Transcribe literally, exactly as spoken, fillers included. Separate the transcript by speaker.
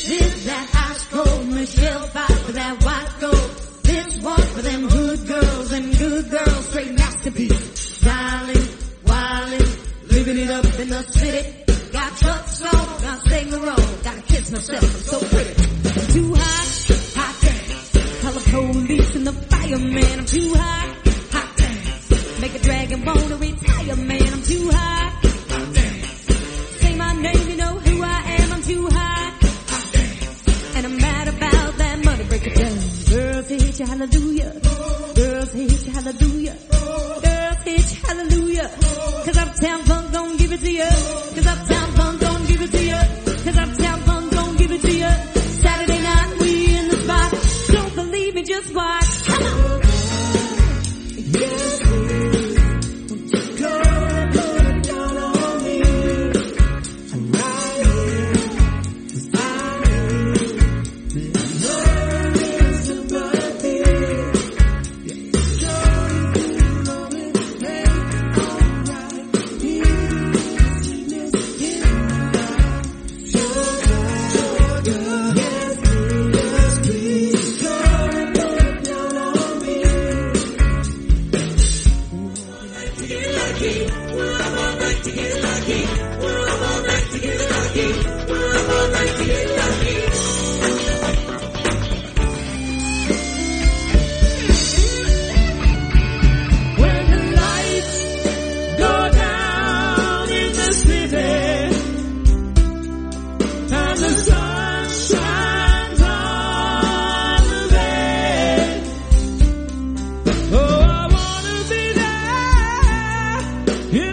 Speaker 1: This is that ice cold Michelle fight for that white gold. This one for them good girls and good girls, straight masterpiece. Styling, wilding, living it up in the city. Got trucks on, got sing the road, gotta kiss myself, I'm so pretty. I'm too hot, hot dance. Call the police and the fireman. I'm too hot, hot dance. Make a dragon wanna retire, man. I'm too hot, hot dance. Say my name, you know who I am. I'm too hot, hot dance. And I'm mad about that money, break it down. Girls hit you, hallelujah. Girls hit you, hallelujah. Girls hit you, hallelujah. Cause Uptown Funk don't give it to you. Cause Uptown Funk don't give it to you. Cause Uptown Funk don't give it to you. Saturday night we in the spot. Don't believe me, just watch. Come on. Yes, just go put it down on me. I'm right here. Cause I'm here. There's no reason but here.
Speaker 2: Yeah.